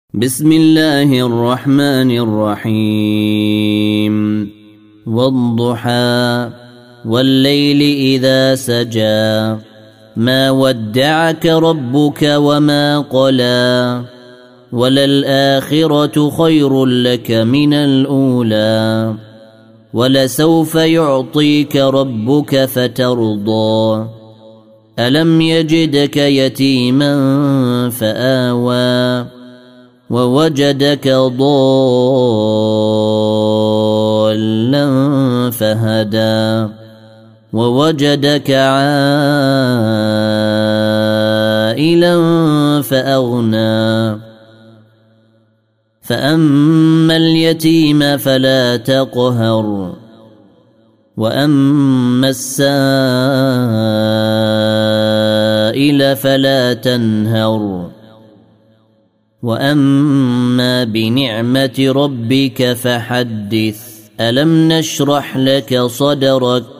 بسم الله الرحمن الرحيم والضحى والليل إذا سجى ما ودعك ربك وما قلى وللآخرة خير لك من الأولى ولسوف يعطيك ربك فترضى ألم يجدك يتيما فآوى ووجدك ضالا فهدى ووجدك عائلا فأغنى فأما اليتيم فلا تقهر وأما السائل فلا تنهر وأما بنعمة ربك فحدث ألم نشرح لك صدرك